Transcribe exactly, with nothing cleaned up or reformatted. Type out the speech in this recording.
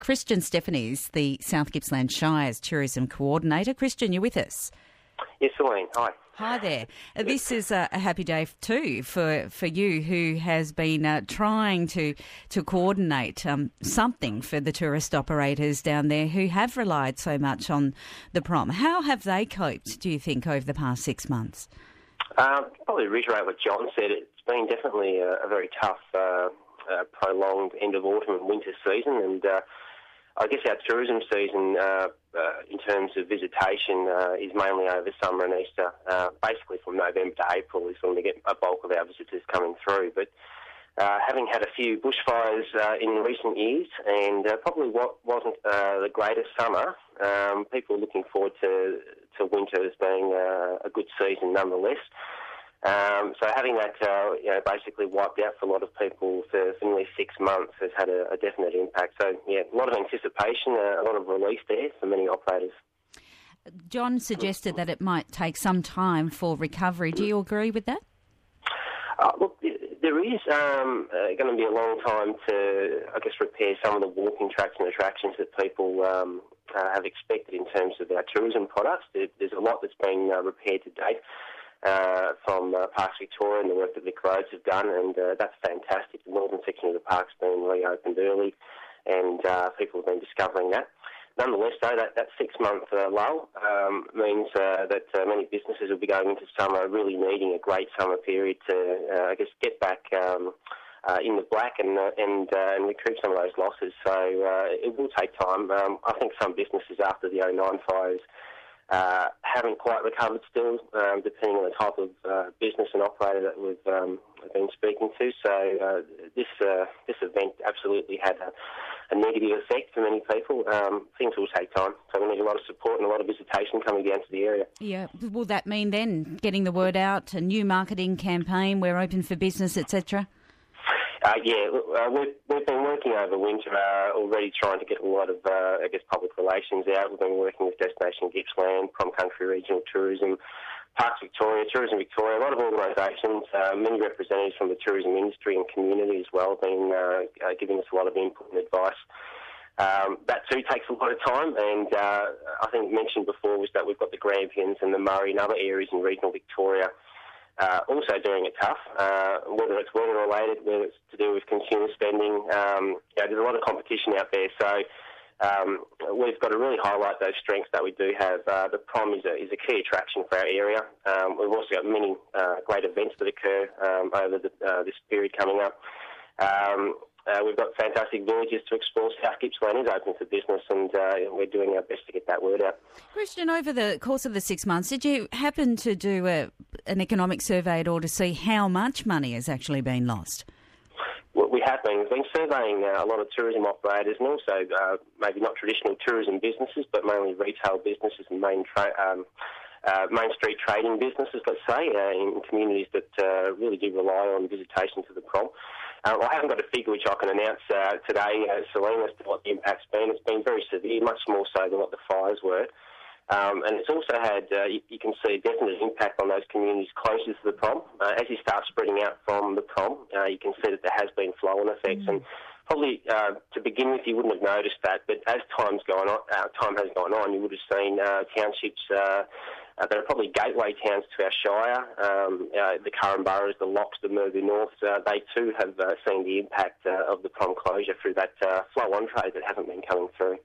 Christian Stephanie is the South Gippsland Shire's Tourism Coordinator. Christian, you're with us. Yes, Elaine. Hi. Hi there. Uh, This is a, a happy day f- too for, for you, who has been uh, trying to to coordinate um, something for the tourist operators down there who have relied so much on the prom. How have they coped, do you think, over the past six months? Uh, probably reiterate what John said. It's been definitely a, a very tough, uh, uh, prolonged end of autumn and winter season, and uh, I guess our tourism season, uh, uh, in terms of visitation, uh, is mainly over summer and Easter. Uh, basically, from November to April is when we get a bulk of our visitors coming through. But uh, having had a few bushfires uh, in recent years, and uh, probably what wasn't uh, the greatest summer, um, people are looking forward to to winter as being uh, a good season nonetheless. Um, so having that, uh, you know, basically wiped out for a lot of people for, for nearly six months has had a, a definite impact. So, yeah, a lot of anticipation, uh, a lot of relief there for many operators. John suggested that it might take some time for recovery. Do you agree with that? Uh, look, there is um, uh, going to be a long time to, I guess, repair some of the walking tracks and attractions that people um, uh, have expected in terms of our tourism products. There, there's a lot that's been uh, repaired to date. Uh, from uh, Parks Victoria and the work that Vic Roads have done, and uh, that's fantastic. The northern section of the park's been reopened early, and uh, people have been discovering that. Nonetheless, though, that, that six-month uh, lull um, means uh, that uh, many businesses will be going into summer really needing a great summer period to, uh, I guess, get back um, uh, in the black and uh, and, uh, and recoup some of those losses. So uh, it will take time. Um, I think some businesses after the oh nine fires Uh, haven't quite recovered still, um, depending on the type of uh, business and operator that we've um, been speaking to. So uh, this uh, this event absolutely had a, a negative effect for many people. Um, things will take time, so we need a lot of support and a lot of visitation coming down to the area. Yeah. Will that mean then getting the word out, a new marketing campaign, we're open for business, et cetera? Uh, yeah, uh, we've, we've been working over winter uh, already trying to get a lot of, uh, I guess, public relations out. We've been working with Destination Gippsland, Prom Country Regional Tourism, Parks Victoria, Tourism Victoria, a lot of organisations, uh, many representatives from the tourism industry and community as well, have been uh, uh, giving us a lot of input and advice. Um, that too takes a lot of time, and uh, I think mentioned before was that we've got the Grampians and the Murray and other areas in regional Victoria Uh, also doing it tough, uh, whether it's weather-related, whether it's to do with consumer spending. Um, you know, there's a lot of competition out there, so um, we've got to really highlight those strengths that we do have. Uh, the prom is a, is a key attraction for our area. Um, we've also got many uh, great events that occur um, over the, uh, this period coming up. Um, Uh, we've got fantastic villages to explore. South Gippsland is open for business, and uh, we're doing our best to get that word out. Christian, over the course of the six months, did you happen to do a, an economic survey at all to see how much money has actually been lost? Well, we have been. We've been surveying uh, a lot of tourism operators and also uh, maybe not traditional tourism businesses, but mainly retail businesses and main tra- um, uh, main street trading businesses, let's say, uh, in communities that uh, really do rely on visitation to the prom. Uh, I haven't got a figure which I can announce uh, today, uh, Celine, as to what the impact's been. It's been very severe, much more so than what the fires were. Um, and it's also had, uh, you, you can see, a definite impact on those communities closest to the prom. Uh, as you start spreading out from the prom, uh, you can see that there has been flow-on effects. Mm. And probably uh, to begin with, you wouldn't have noticed that, but as time's gone on, uh, time has gone on, you would have seen uh, townships uh, uh, that are probably gateway towns to our shire, um, uh, the Curran boroughs, the Locks, the Murby North. Uh, they too have uh, seen the impact uh, of the prom closure through that uh, flow-on trade that hasn't been coming through.